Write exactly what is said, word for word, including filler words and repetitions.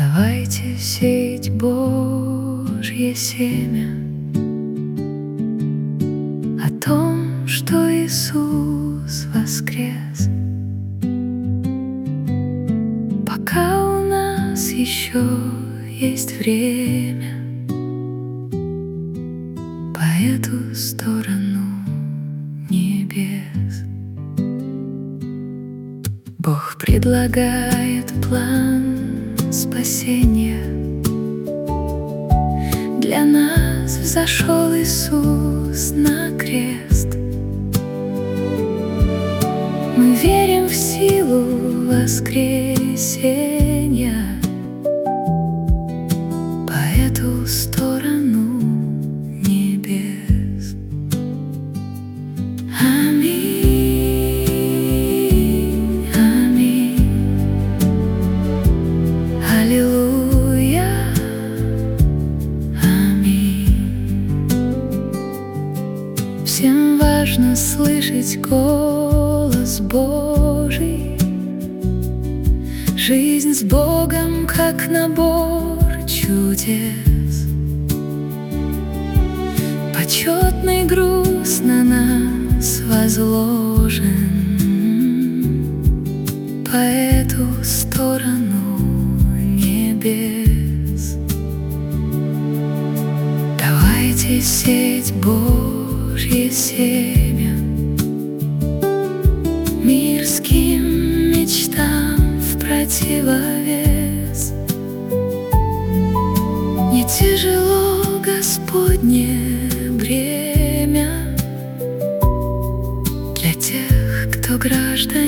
Давайте сеять Божье семя о том, что Иисус воскрес. Пока у нас еще есть время, по эту сторону небес. Бог предлагает план спасения. Для нас взошел Иисус на крест. Мы верим в силу воскресения по эту сторону небес. Аминь, аминь, аллилуйя, аминь. Всем важно слышать голос Божий. Жизнь с Богом как набор чудес. Почетный груз на нас возложен по эту сторону небес. Давайте сеять Божье семя мирским мечтам в противовес. Не тяжело Господне бремя для тех, кто гражданин